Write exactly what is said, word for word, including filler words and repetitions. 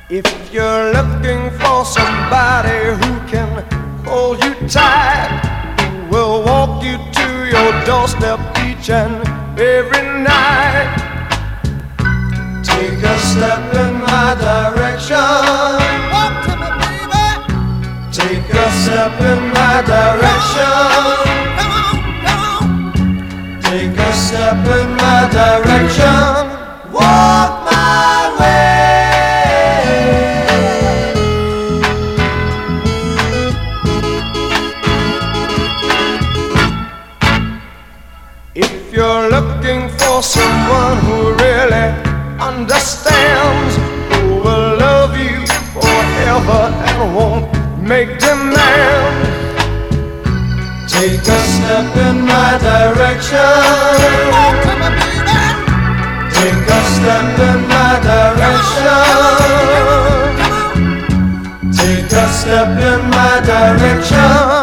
If you're looking for somebody who can hold you tight, who will walk you to your doorstep each and every night, take a step in my direction. Walk to me, baby. Take a step in my direction. Come on, come on. Take a step in my direction. Walk my way. If you're looking for someone who really understands, who will love you forever and won't make demands, take a step in my direction. Walk to me, baby. Take a step in my direction. Come on. Take a step in my direction.